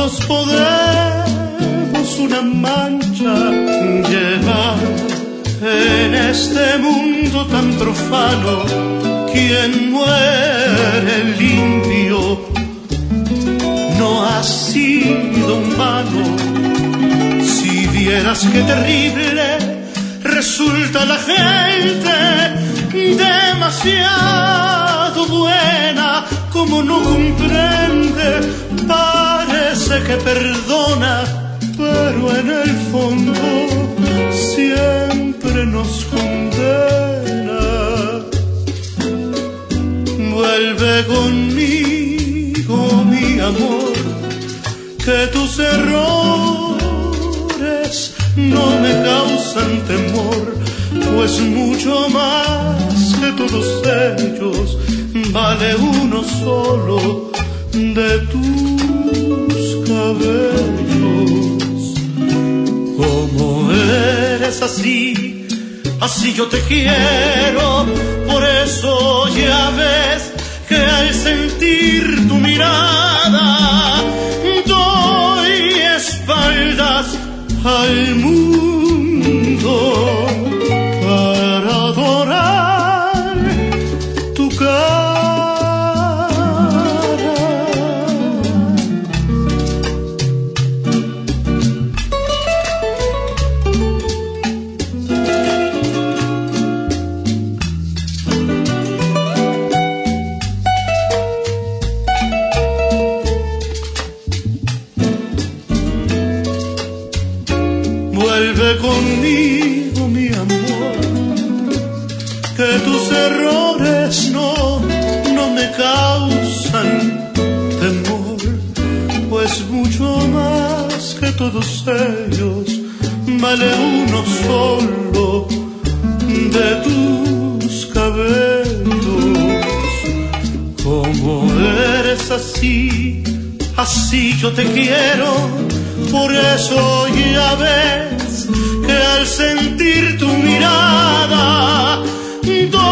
todos podemos una mancha llevar en este mundo tan profano. Quien muere limpio no ha sido humano. Si vieras qué terrible resulta la gente, demasiado buena, como no comprende, parece que perdona, pero en el fondo siempre nos condena. Vuelve conmigo, mi amor, que tus errores no me causan temor, pues mucho más que todos ellos vale uno solo de tus cabellos. Como eres así, así yo te quiero, por eso ya ves que al sentir tu mirada doy espaldas al mundo para adorar tu cara. Vuelve conmigo, mi amor, que tus errores no me causan temor, pues mucho más que todos ellos vale uno solo de tus cabellos. Como eres así, así yo te quiero, por eso ya ves que al sentir tu mirada